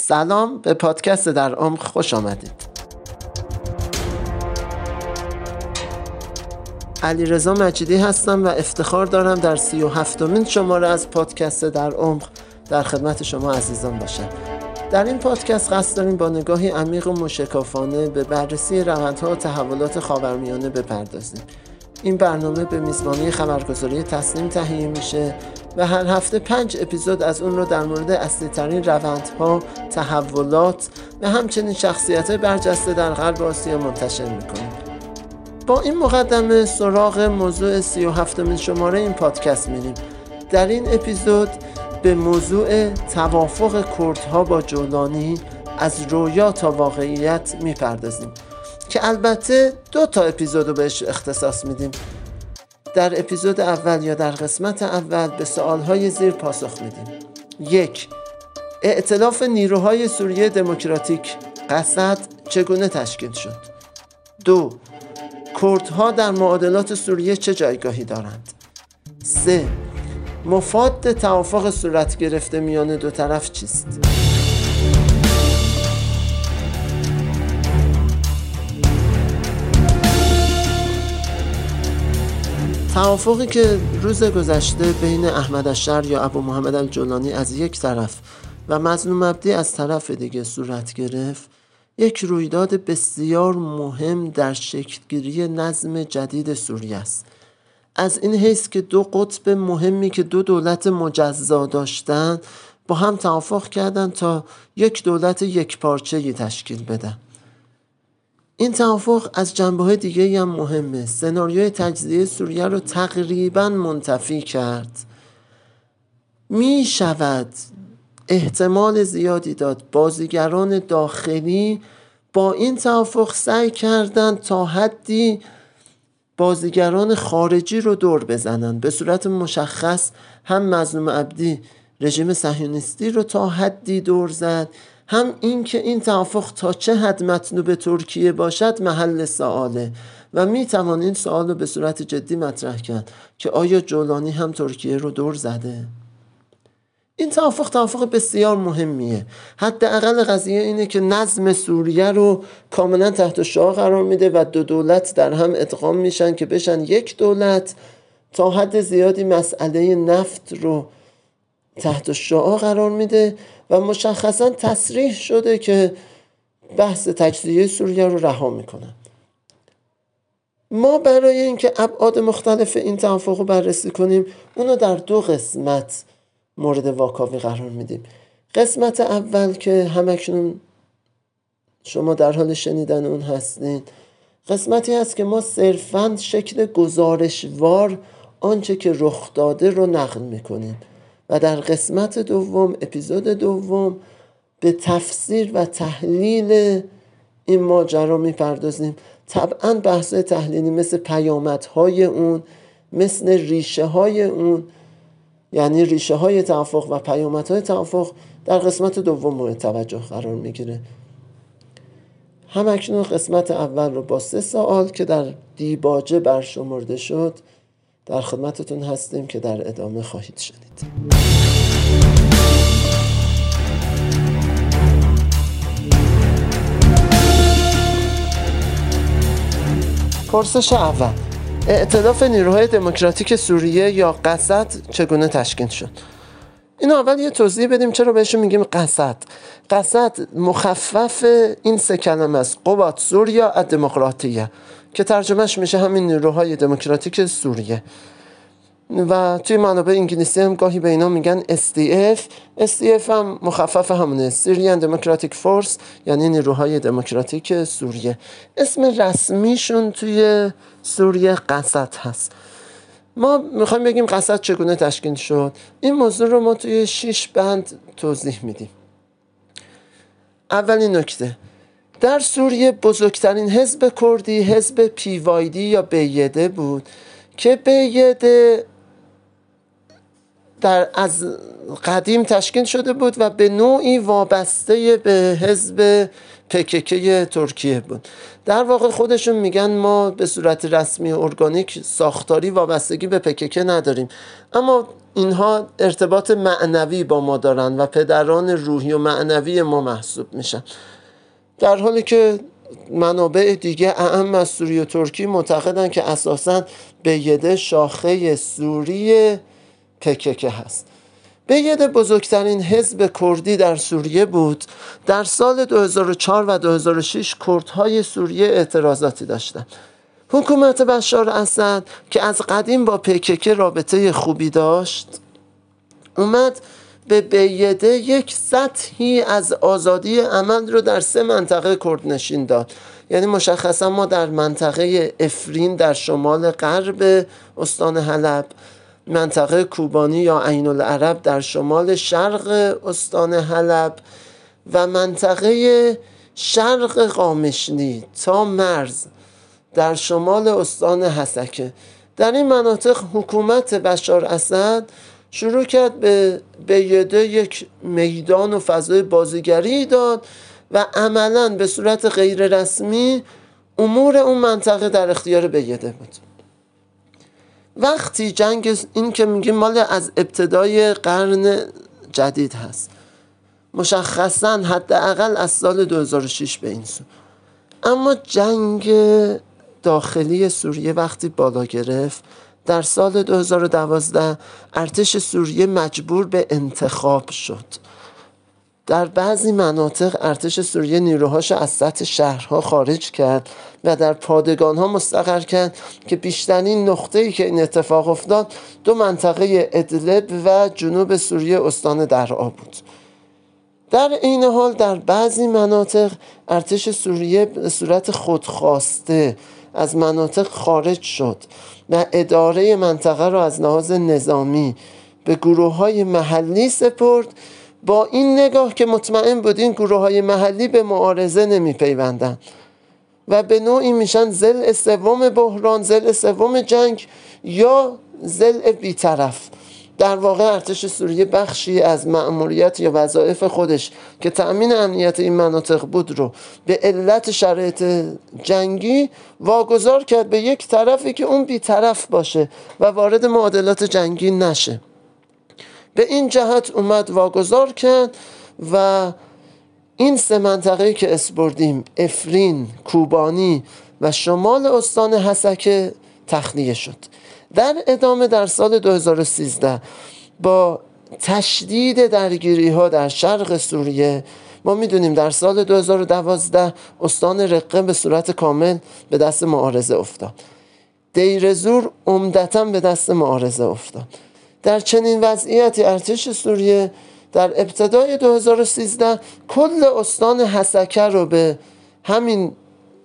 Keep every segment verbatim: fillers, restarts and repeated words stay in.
سلام، به پادکست در عمق خوش آمدید. علیرضا مجیدی هستم و افتخار دارم در سی و هفتمین شماره از پادکست در عمق در خدمت شما عزیزان باشم. در این پادکست قصد داریم با نگاهی عمیق و مشکافانه به بررسی روندها و تحولات خاورمیانه بپردازیم. این برنامه به میزبانی خبرگزاری تسنیم تهیه میشه و هر هفته پنج اپیزود از اون رو در مورد اصلی ترین روندها، تحولات و همچنین شخصیت‌های برجسته در غرب آسیا منتشر میکنیم. با این مقدمه سراغ موضوع سی و هفتمین شماره این پادکست میریم. در این اپیزود به موضوع توافق کردها با جولانی از رویا تا واقعیت میپردازیم که البته دو تا اپیزود رو بهش اختصاص میدیم. در اپیزود اول یا در قسمت اول به سوالهای زیر پاسخ میدیم. یک، ائتلاف نیروهای سوریه دموکراتیک قسد چگونه تشکیل شد؟ دو، کردها در معادلات سوریه چه جایگاهی دارند؟ سه، مفاد توافق صورت گرفته میان دو طرف چیست؟ توافقی که روز گذشته بین احمد اشعر یا ابو محمد الجولانی از یک طرف و مظلوم عبدی از طرف دیگه صورت گرفت، یک رویداد بسیار مهم در شکلگیری نظم جدید سوریه است. از این حیث که دو قطب مهمی که دو دولت مجزا داشتن با هم توافق کردن تا یک دولت یک پارچه‌ای تشکیل بدن. این توافق از جنبه‌های دیگه‌ای هم مهمه. سناریوی تجزیه سوریه رو تقریباً منتفی کرد. می شود احتمال زیادی داد بازیگران داخلی با این توافق سعی کردند تا حدی بازیگران خارجی رو دور بزنن. به صورت مشخص هم مظلوم عبدی رژیم صهیونیستی رو تا حدی دور زد، هم این که این توافق تا چه حد مطلوب ترکیه باشد محل سؤاله و می توان این سؤال رو به صورت جدی مطرح کرد که آیا جولانی هم ترکیه رو دور زده؟ این توافق توافق بسیار مهمیه. حداقل قضیه اینه که نظم سوریه رو کاملا تحت شعاع قرار میده و دو دولت در هم ادغام میشن که بشن یک دولت. تا حد زیادی مسئله نفت رو تحت شعاع قرار میده و مشخصا تصریح شده که بحث تجزیه سوریه رو رها میکنن. ما برای اینکه ابعاد مختلف این توافق رو بررسی کنیم اونو در دو قسمت مورد واکاوی قرار میدیم. قسمت اول که همکنون شما در حال شنیدن اون هستین، قسمتی هست که ما صرفاً شکل گزارشوار آنچه که رخ داده رو نقل میکنیم و در قسمت دوم، اپیزود دوم، به تفسیر و تحلیل این ماجرا میپردازیم. طبعاً بحث تحلیلی مثل پیامدهای اون، مثل ریشه های اون، یعنی ریشه های توافق و پیامدهای توافق در قسمت دوم مورد توجه قرار میگیره. همکنون قسمت اول رو با سه سوال که در دیباجه برشمرده شد در خدمتتون هستیم که در ادامه خواهید شنید. پرسش اول، ائتلاف نیروهای دموکراتیک سوریه یا قسد چگونه تشکیل شد؟ این اول یه توضیح بدیم چرا بهشون میگیم قسد. قسد مخفف این سه کلمه است: قوات سوریا الدموکراتیه، که ترجمهش میشه همین نیروهای دموکراتیک سوریه و توی منابع انگلیسی هم گاهی به اینا میگن اس دی اف. اس دی اف هم مخفف همونه، Syrian Democratic Force، یعنی نیروهای دموکراتیک سوریه. اسم رسمیشون توی سوریه قسد هست. ما میخوایم بگیم قسد چگونه تشکیل شد. این موضوع رو ما توی شش بند توضیح میدیم. اولین نکته، در سوریه بزرگترین حزب کردی حزب پی وای دی یا بیده بود که بیده در از قدیم تشکیل شده بود و به نوعی وابسته به حزب پکک ترکیه بود. در واقع خودشون میگن ما به صورت رسمی ارگانیک ساختاری وابستگی به پکک نداریم، اما اینها ارتباط معنوی با ما دارن و پدران روحی و معنوی ما محسوب میشن، در حالی که منابع دیگه اعم از سوریه و ترکی معتقدن که اساساً بیده شاخه سوری پکک هست. بیده بزرگترین حزب کردی در سوریه بود. در سال دو هزار و چهار و دو هزار و شش کردهای سوریه اعتراضاتی داشتند. حکومت بشار اسد که از قدیم با پکک رابطه خوبی داشت، اومد به بیده یک سطحی از آزادی عمل رو در سه منطقه کردنشین داد. یعنی مشخصا ما در منطقه افرین در شمال غرب استان حلب، منطقه کوبانی یا عین العرب در شمال شرق استان حلب و منطقه شرق قامشلی تا مرز در شمال استان حسکه. در این مناطق حکومت بشار اسد شروع کرد به بیده یک میدان و فضای بازیگری داد و عملاً به صورت غیر رسمی امور اون منطقه در اختیار بیده بود. وقتی جنگ این که میگیم مال از ابتدای قرن جدید هست، مشخصاً حداقل از سال دو هزار و شش به این سو، اما جنگ داخلی سوریه وقتی بالا گرفت، در سال دو هزار و دوازده ارتش سوریه مجبور به انتخاب شد. در بعضی مناطق ارتش سوریه نیروهاش از سطح شهرها خارج کرد و در پادگانها مستقر کرد که بیشترین نقطه‌ای که این اتفاق افتاد دو منطقه ادلب و جنوب سوریه استان درعا بود. در این حال در بعضی مناطق ارتش سوریه به صورت خودخواسته از مناطق خارج شد و اداره منطقه را از لحاظ نظامی به گروه‌های محلی سپرد، با این نگاه که مطمئن بود این گروه‌های محلی به معارضه نمی‌پیوندند و به نوعی میشن ضلع سوم بحران، ضلع سوم جنگ یا ضلع بی‌طرف. در واقع ارتش سوریه بخشی از مأموریت یا وظایف خودش که تأمین امنیت این مناطق بود رو به علت شرایط جنگی واگذار کرد به یک طرفی که اون بی‌طرف باشه و وارد معادلات جنگی نشه. به این جهت اومد واگذار کرد و این سه منطقه‌ای که اسپردیم، افرین، کوبانی و شمال استان حسکه تخلیه شد. در ادامه در سال دو هزار و سیزده با تشدید درگیری ها در شرق سوریه، ما میدونیم در سال دو هزار و دوازده استان رقه به صورت کامل به دست معارضه افتاد، دیر زور عمدتاً به دست معارضه افتاد. در چنین وضعیتی ارتش سوریه در ابتدای دو هزار و سیزده کل استان حسکه رو به همین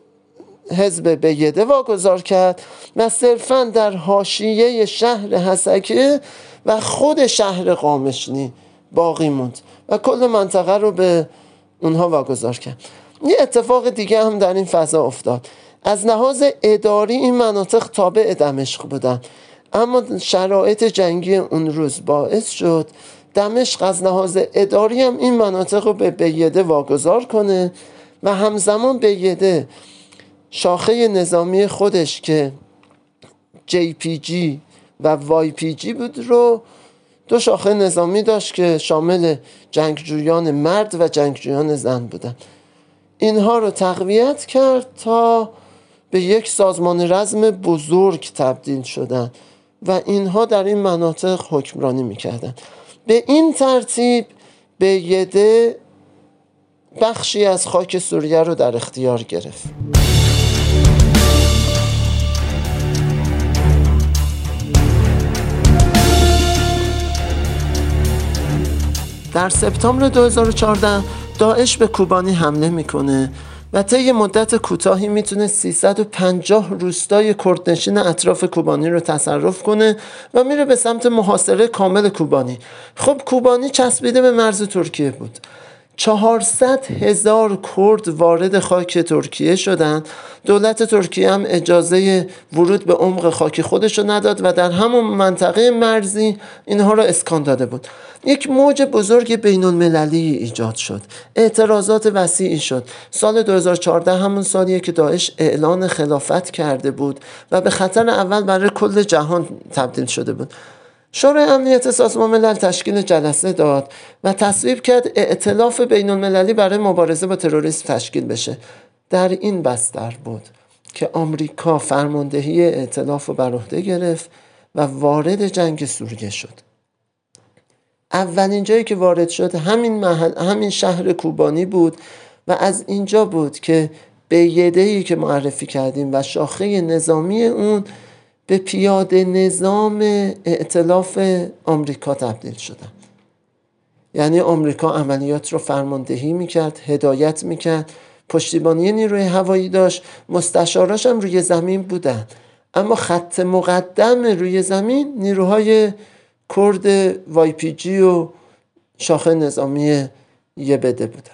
حزب بیده واگذار کرد و صرفاً در حاشیه شهر حسکه و خود شهر قامشلی باقی موند و کل منطقه رو به اونها واگذار کرد. یه اتفاق دیگه هم در این فضا افتاد. از لحاظ اداری این مناطق تابع دمشق بودن، اما شرایط جنگی اون روز باعث شد دمشق از لحاظ اداری هم این مناطق رو به بیده واگذار کنه و همزمان بیده شاخه نظامی خودش که جی پی جی و وای پی جی بود رو، دو شاخه نظامی داشت که شامل جنگجویان مرد و جنگجویان زن بودن. اینها رو تقویت کرد تا به یک سازمان رزم بزرگ تبدیل شدن و اینها در این مناطق حکمرانی میکردن. به این ترتیب بیده بخشی از خاک سوریه رو در اختیار گرفت. در سپتامبر دو هزار و چهارده داعش به کوبانی حمله میکنه و طی مدت کوتاهی میتونه سیصد و پنجاه روستای کردنشین اطراف کوبانی رو تصرف کنه و میره به سمت محاصره کامل کوبانی. خب کوبانی چسبیده به مرز ترکیه بود. چهارصد هزار کرد وارد خاک ترکیه شدند. دولت ترکیه هم اجازه ورود به عمق خاک خودش رو نداد و در همون منطقه مرزی اینها رو اسکان داده بود. یک موج بزرگ بین المللی ایجاد شد، اعتراضات وسیعی شد. سال دو هزار و چهارده همون سالیه که داعش اعلان خلافت کرده بود و به خطر اول برای کل جهان تبدیل شده بود. شورای امنیت سازمان ملل تشکیل جلسه داد و تصویب کرد ائتلاف بین المللی برای مبارزه با تروریسم تشکیل بشه. در این بستر بود که آمریکا فرماندهی ائتلاف رو بر عهده گرفت و وارد جنگ سوریه شد. اولین جایی که وارد شد همین محل، همین شهر کوبانی بود و از اینجا بود که بیضه‌ای که معرفی کردیم و شاخه نظامی اون به پیاده نظام ائتلاف آمریکا تبدیل شدن. یعنی آمریکا عملیات رو فرماندهی میکرد، هدایت میکرد، پشتیبانی نیروی هوایی داشت، مستشاراش هم روی زمین بودن، اما خط مقدم روی زمین نیروهای کرد وای پی جی و شاخه نظامی یه بده بودن.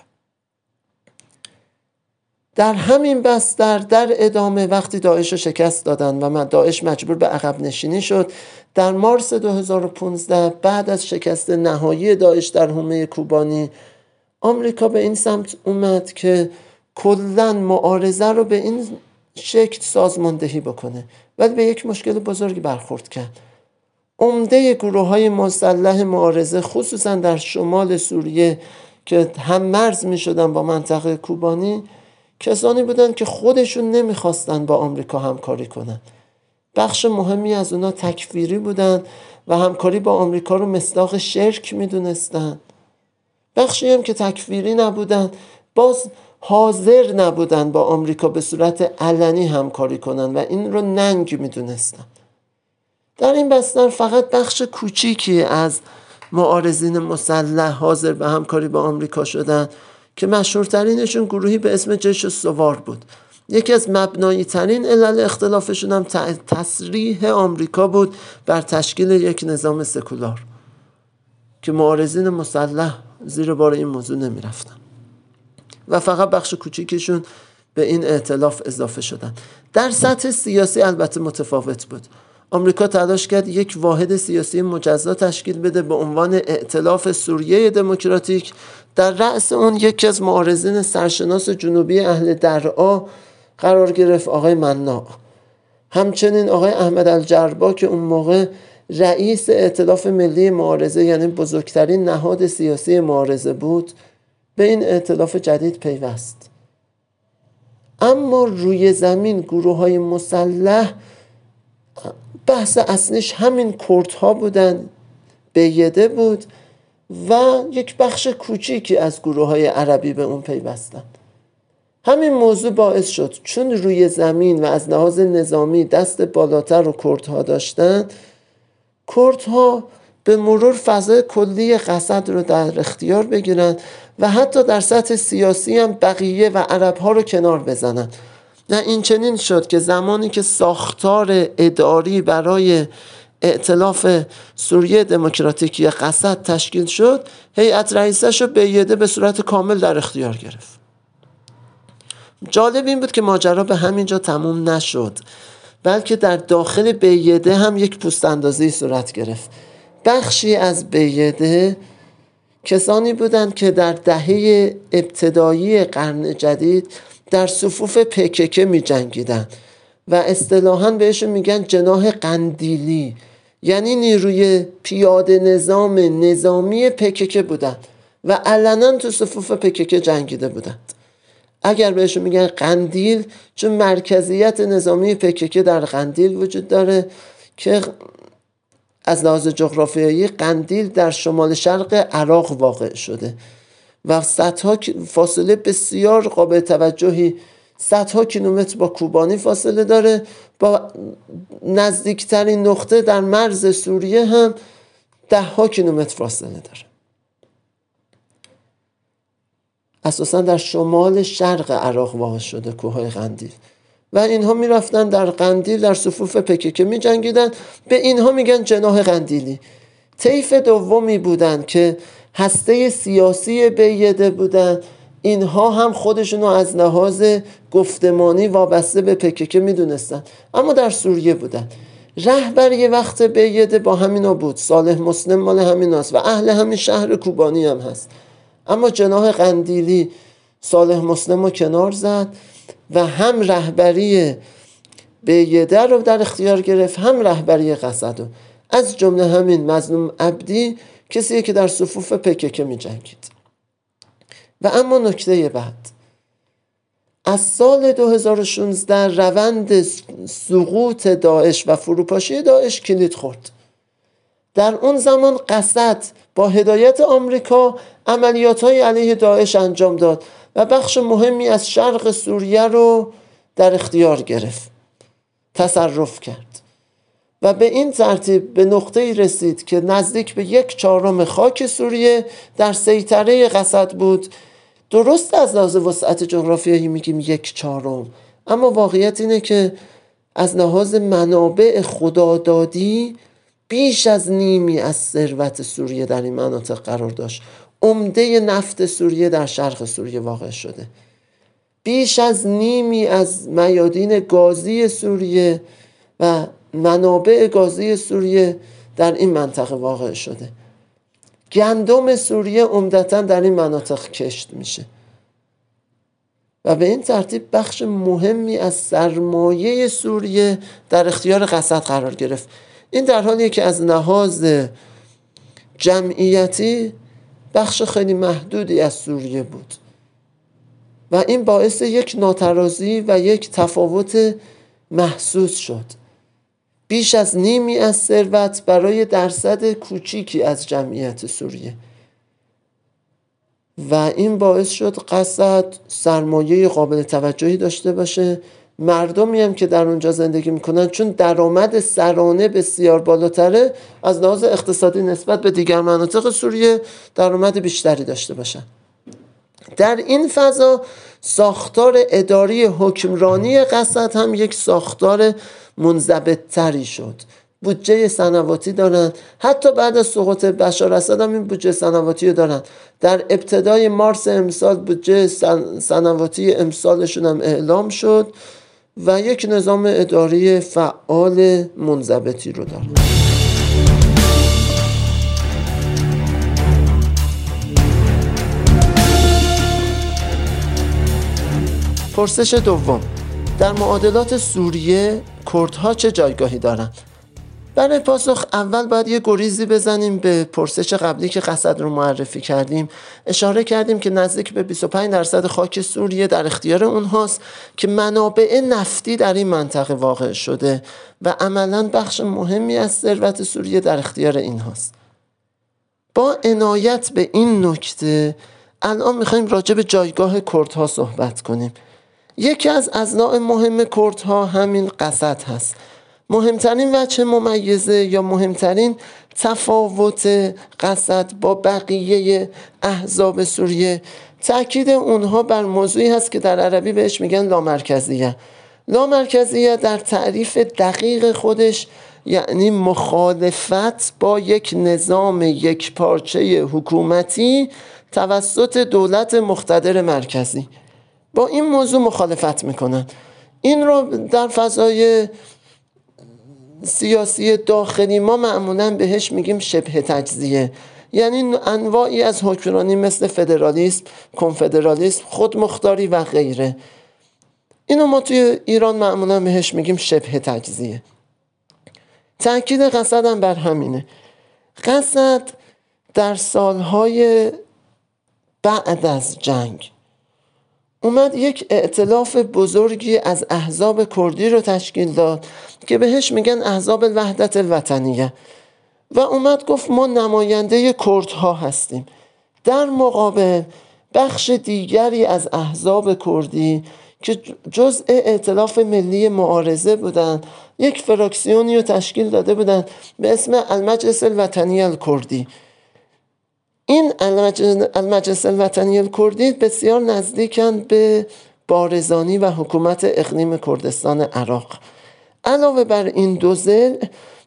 در همین بستر در ادامه وقتی داعش رو شکست دادن و من داعش مجبور به عقب نشینی شد، در مارس دو هزار و پانزده بعد از شکست نهایی داعش در حومه کوبانی، آمریکا به این سمت اومد که کلاً معارضه رو به این شکل سازماندهی بکنه، ولی به یک مشکل بزرگی برخورد کرد. عمده گروه‌های مسلح معارضه خصوصاً در شمال سوریه که هم مرز می‌شدن با منطقه کوبانی، کسانی بودن که خودشون نمیخواستن با آمریکا همکاری کنن. بخش مهمی از اونا تکفیری بودن و همکاری با آمریکا رو مصداق شرک میدونستن. بخشی هم که تکفیری نبودن باز حاضر نبودن با آمریکا به صورت علنی همکاری کنن و این رو ننگ میدونستن. در این بستر فقط بخش کوچیکی از معارضین مسلح حاضر به همکاری با آمریکا شدن که مشهورترینشون گروهی به اسم جیش الثوار بود. یکی از مبنایی ترین علل اختلافشون هم تصریح آمریکا بود بر تشکیل یک نظام سکولار که معارضین مسلح زیر بار این موضوع نمی رفتن و فقط بخش کوچیکشون به این ائتلاف اضافه شدن. در سطح سیاسی البته متفاوت بود. آمریکا تلاش کرد یک واحد سیاسی مجزا تشکیل بده به عنوان ائتلاف سوریه دموکراتیک. در رأس اون یکی از معارضین سرشناس جنوبی اهل درعا قرار گرفت، آقای مناع. همچنین آقای احمد الجربا که اون موقع رئیس ائتلاف ملی معارضه، یعنی بزرگترین نهاد سیاسی معارضه بود، به این ائتلاف جدید پیوست. اما روی زمین گروه‌های مسلح بحث اصلیش همین کردها بودن، بیضه بود و یک بخش کوچیکی از گروه‌های عربی به اون پیوستن. همین موضوع باعث شد چون روی زمین و از لحاظ نظامی دست بالاتر رو کردها داشتن، کردها به مرور فضای کلی قصد رو در اختیار بگیرن و حتی در سطح سیاسی هم بقیه و عربها رو کنار بزنن. نه این چنین شد که زمانی که ساختار اداری برای ائتلاف سوریه دموکراتیکی قصد تشکیل شد، هیئت رئیسش رو بیضه به صورت کامل در اختیار گرفت. جالب این بود که ماجرا به همینجا تموم نشد، بلکه در داخل بیضه هم یک پوست اندازی صورت گرفت. بخشی از بیضه کسانی بودند که در دهه ابتدایی قرن جدید در صفوف پکک می جنگیدن و اصطلاحاً بهشون میگن جناح قندیلی، یعنی نیروی پیاده نظام نظامی پکک بودن و علنا تو صفوف پکک جنگیده بودند. اگر بهشون میگن قندیل چون مرکزیت نظامی پکک در قندیل وجود داره که از لحاظ جغرافیایی قندیل در شمال شرق عراق واقع شده و صدها فاصله بسیار قابل توجهی، صدها کیلومتر با کوبانی فاصله داره. با نزدیکترین نقطه در مرز سوریه هم ده ها کیلومتر فاصله داره. اساسا در شمال شرق عراق واقع شده کوههای قندیل و اینها می رفتن در قندیل در صفوف پکک می جنگیدن. به اینها میگن جناح قندیلی. طیف دومی بودن که هسته سیاسی بیهده بودن. اینها هم خودشونو از لحاظ گفتمانی وابسته به پکک میدونستن، اما در سوریه بودن. رهبری وقت بیهده با همینا بود. صالح مسلم مال همیناست و اهل همین شهر کوبانی هم هست. اما جناح قندیلی صالح مسلم رو کنار زد و هم رهبری بیهده رو در اختیار گرفت، هم رهبری قسد رو. از جمله همین مظلوم عبدی کسیه که در صفوف پکک می جنگید. و اما نکته بعد، از سال دو هزار و شانزده روند سقوط داعش و فروپاشی داعش کلید خورد. در اون زمان قسد با هدایت آمریکا عملیات‌های علیه داعش انجام داد و بخش مهمی از شرق سوریه رو در اختیار گرفت، تصرف کرد و به این ترتیب به نقطه‌ای رسید که نزدیک به یک چهارم خاک سوریه در سیطره قسد بود. درست از لحاظ وسعت جغرافیایی میگیم یک چهارم، اما واقعیت اینه که از لحاظ منابع خدادادی بیش از نیمی از ثروت سوریه در این مناطق قرار داشت. عمده نفت سوریه در شرق سوریه واقع شده. بیش از نیمی از میادین گازی سوریه و منابع گازی سوریه در این منطقه واقع شده. گندم سوریه عمدتاً در این مناطق کشت میشه و به این ترتیب بخش مهمی از سرمایه سوریه در اختیار قسد قرار گرفت. این در حالیه که از لحاظ جمعیتی بخش خیلی محدودی از سوریه بود و این باعث یک ناترازی و یک تفاوت محسوس شد. بیش از نیمی از ثروت برای درصد کوچیکی از جمعیت سوریه و این باعث شد قسد سرمایه قابل توجهی داشته باشه. مردمی هم که در اونجا زندگی میکنن چون درآمد سرانه بسیار بالاتره، از لحاظ اقتصادی نسبت به دیگر مناطق سوریه درآمد بیشتری داشته باشن. در این فضا ساختار اداری حکمرانی قسد هم یک ساختار منضبط‌تری شد. بودجه سنواتی دارن، حتی بعد از سقوط بشار اسد هم این بودجه سنواتی رو دارن. در ابتدای مارس امسال بودجه سن... سنواتی امسالشون هم اعلام شد و یک نظام اداری فعال منضبطی رو دارن. پرسش دوم، در معادلات سوریه کردها چه جایگاهی دارند؟ برای پاسخ اول باید یه گریزی بزنیم به پرسش قبلی که قسد رو معرفی کردیم. اشاره کردیم که نزدیک به بیست و پنج درصد خاک سوریه در اختیار اونهاست که منابع نفتی در این منطقه واقع شده و عملاً بخش مهمی از ثروت سوریه در اختیار اینهاست. با عنایت به این نکته الان میخوایم راجع به جایگاه کردها صحبت کنیم. یکی از اضلاع مهم کردها همین قسد هست. مهمترین وجه ممیزه یا مهمترین تفاوت قسد با بقیه احزاب سوریه تأکید اونها بر موضوعی هست که در عربی بهش میگن لامرکزیه. لامرکزیه در تعریف دقیق خودش یعنی مخالفت با یک نظام یک پارچه حکومتی توسط دولت مقتدر مرکزی. با این موضوع مخالفت میکنن. این رو در فضای سیاسی داخلی ما معمولا بهش میگیم شبه تجزیه، یعنی انواعی از حکمرانی مثل فدرالیسم، کنفدرالیسم، خودمختاری و غیره. اینو ما توی ایران معمولا بهش میگیم شبه تجزیه. تأکید قسد هم بر همینه. قسد در سالهای بعد از جنگ اومد یک ائتلاف بزرگی از احزاب کردی رو تشکیل داد که بهش میگن احزاب الوحدت الوطنیه و اومد گفت ما نماینده کردها هستیم. در مقابل بخش دیگری از احزاب کردی که جزء ائتلاف ملی معارضه بودن یک فراکسیونی رو تشکیل داده بودن به اسم المجلس الوطنی الکردی. این المجلس الوطنی الکردی بسیار نزدیکن به بارزانی و حکومت اقلیم کردستان عراق. علاوه بر این دو ضلع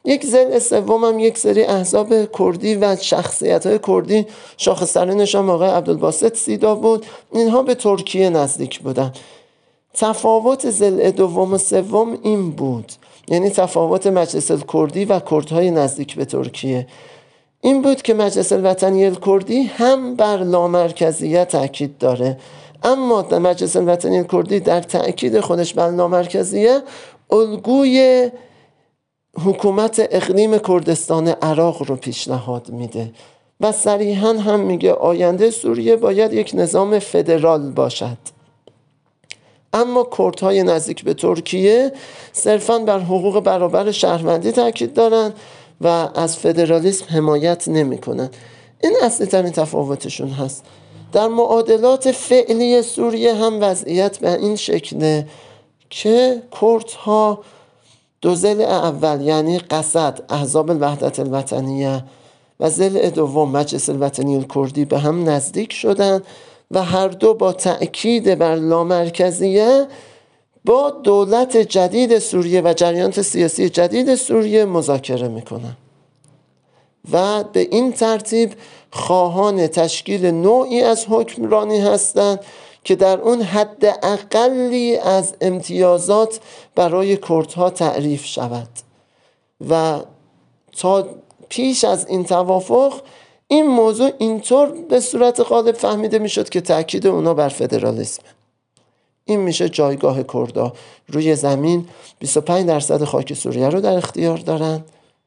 یک ضلع سوم هم یک سری احزاب کردی و شخصیت‌های کردی، شاخص‌ترینشان آقای عبدالباسط سیدا بود. اینها به ترکیه نزدیک بودن. تفاوت ضلع دوم و سوم این بود، یعنی تفاوت مجلس الکردی و کردهای نزدیک به ترکیه این بود که مجلس الوطنی الکردی هم بر لامرکزیت تاکید داره، اما در مجلس الوطنی الکردی در تاکید خودش بر لامرکزیت الگوی حکومت اقلیم کردستان عراق رو پیشنهاد میده و صریحاً هم میگه آینده سوریه باید یک نظام فدرال باشد. اما کردهای نزدیک به ترکیه صرفاً بر حقوق برابر شهروندی تاکید دارن و از فدرالیسم حمایت نمی کنن. این اصلی ترین تفاوتشون هست. در معادلات فعلی سوریه هم وضعیت به این شکله که کردها دو ضلع اول یعنی قسد احزاب الوحدت الوطنیه و ضلع دوم مجلس الوطنی الکردی به هم نزدیک شدن و هر دو با تأکید بر لامرکزیه با دولت جدید سوریه و جریانات سیاسی جدید سوریه مذاکره میکنن و به این ترتیب خواهان تشکیل نوعی از حکمرانی هستند که در اون حد اقلی از امتیازات برای کردها تعریف شود و تا پیش از این توافق این موضوع اینطور به صورت غالب فهمیده میشد که تأکید اونا بر فدرالیسم. این میشه جایگاه کردها روی زمین. بیست و پنج درصد خاک سوریه رو در اختیار دارن.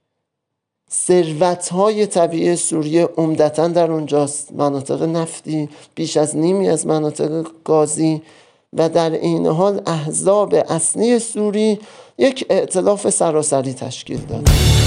ثروت‌های طبیعی سوریه عمدتاً در اونجاست، مناطق نفتی، بیش از نیمی از مناطق گازی و در این حال احزاب اصلی سوری یک ائتلاف سراسری تشکیل دادن.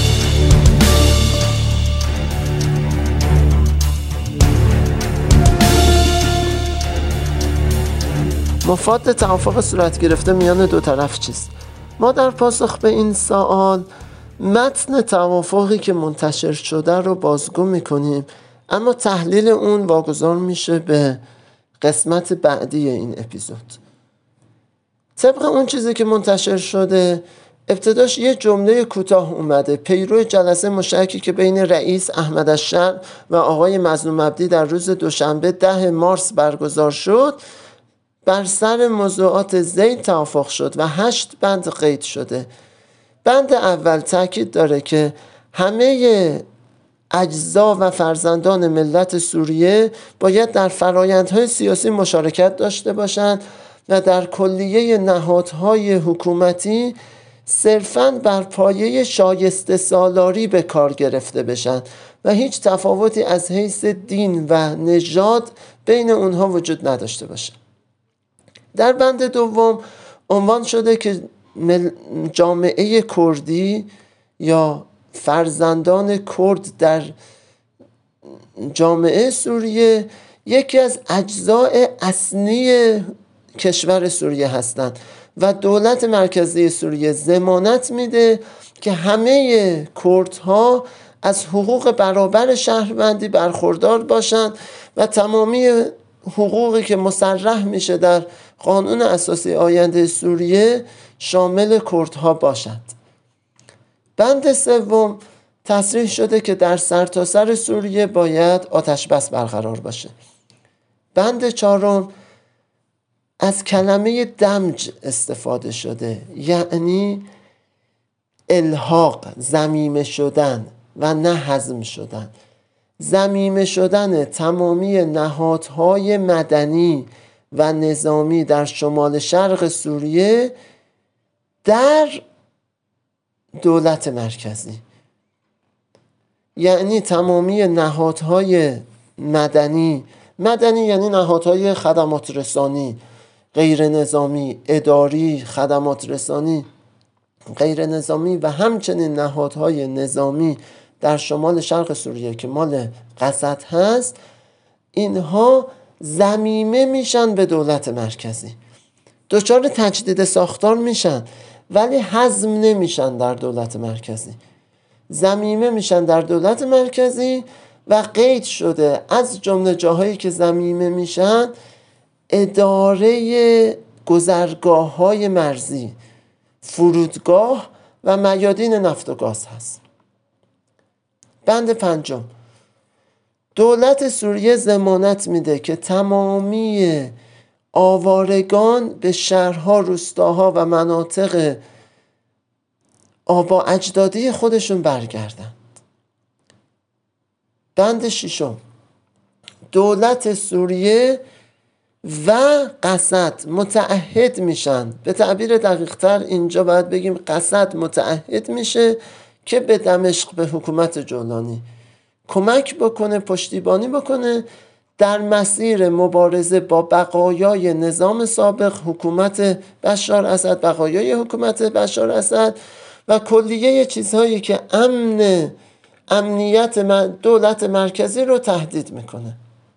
مفاد توافق صورت گرفته میان دو طرف چیست؟ ما در پاسخ به این سوال متن توافقی که منتشر شده رو بازگو میکنیم، اما تحلیل اون واگذار میشه به قسمت بعدی این اپیزود. طبق اون چیزی که منتشر شده ابتداش یه جمله کوتاه اومده: پیرو جلسه مشترکی که بین رئیس احمد الشر و آقای مظلوم عبدی در روز دوشنبه ده مارس برگزار شد، بر سر موضوعات ذیل توافق شد و هشت بند قید شده. بند اول تاکید داره که همه اجزا و فرزندان ملت سوریه باید در فرایندهای سیاسی مشارکت داشته باشند و در کلیه نهادهای حکومتی صرفاً بر پایه شایسته سالاری به کار گرفته بشن و هیچ تفاوتی از حیث دین و نژاد بین اونها وجود نداشته باشه. در بند دوم عنوان شده که جامعه کردی یا فرزندان کرد در جامعه سوریه یکی از اجزای اصلی کشور سوریه هستند و دولت مرکزی سوریه ضمانت میده که همه کردها از حقوق برابر شهروندی برخوردار باشند و تمامی حقوقی که مصرح میشه در قانون اساسی آینده سوریه شامل کردها باشد. بند سوم تصریح شده که در سرتاسر سر سوریه باید آتش بس برقرار باشه. بند چهارم از کلمه دمج استفاده شده، یعنی الحاق، ضمیمه شدن و نه هضم شدن. ضمیمه شدن تمامی نهادهای مدنی و نظامی در شمال شرق سوریه در دولت مرکزی، یعنی تمامی نهادهای مدنی مدنی یعنی نهادهای خدمات رسانی، غیر نظامی، اداری، خدمات رسانی، غیر نظامی و همچنین نهادهای نظامی در شمال شرق سوریه که مال قسد هست، اینها ضمیمه میشن به دولت مرکزی، دچار تجدید ساختار میشن ولی هضم نمیشن در دولت مرکزی. ضمیمه میشن در دولت مرکزی و قید شده از جمله جاهایی که ضمیمه میشن اداره گذرگاه های مرزی، فرودگاه و میادین نفت و گاز هست. بند پنجم، دولت سوریه ضمانت میده که تمامی آوارگان به شهرها، روستاها و مناطق آبا اجدادی خودشون برگردند. بند ششم، دولت سوریه و قسد متعهد میشن، به تعبیر دقیق تر اینجا باید بگیم قسد متعهد میشه که به دمشق، به حکومت جولانی کمک بکنه، پشتیبانی بکنه در مسیر مبارزه با بقایای نظام سابق، حکومت بشار اسد، بقایای حکومت بشار اسد و کلیه چیزهایی که امن امنیت دولت مرکزی رو تهدید میکنه.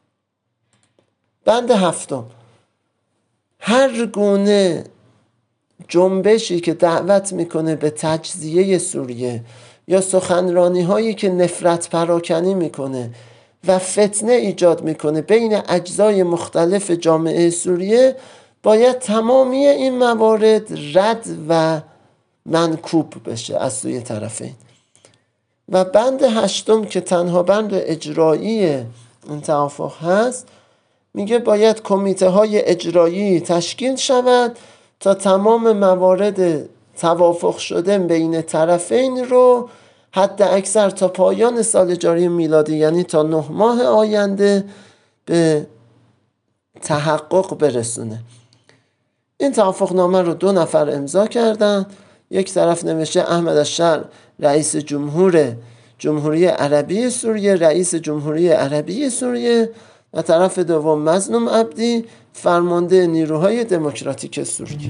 بند هفتم، هر گونه جنبشی که دعوت میکنه به تجزیه سوریه یا سخنرانی هایی که نفرت پراکنی میکنه و فتنه ایجاد میکنه بین اجزای مختلف جامعه سوریه، باید تمامی این موارد رد و منکوب بشه از سوی طرفین. و بند هشتم که تنها بند اجرایی این توافق هست، میگه باید کمیته های اجرایی تشکیل شود تا تمام موارد توافق شده بین طرفین رو حد اکثر تا پایان سال جاری میلادی، یعنی تا نه ماه آینده، به تحقق برسونه. این توافق نامه رو دو نفر امضا کردن. یک طرف نوشته احمد الشر رئیس جمهور جمهوری عربی سوریه، رئیس جمهوری عربی سوریه، و طرف دوم مظلوم عبدی، فرمانده نیروهای دموکراتیک سوریه.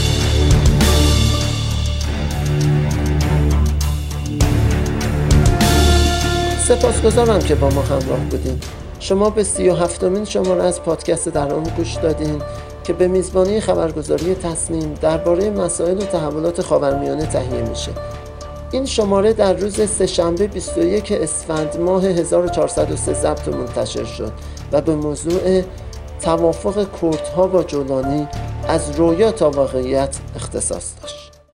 سپاسگزارم که با ما همراه بودین. شما به سی و هفتمین شماره از پادکست در آن گوش دادین که به میزبانی خبرگزاری تصمیم درباره مسائل و تحولات خاورمیانه تهیه میشه. این شماره در روز سه‌شنبه بیست و یک اسفند ماه هزار و چهارصد و سه ضبط منتشر شد و به موضوع توافق کردها با جولانی از رویا تا واقعیت اختصاص داشت.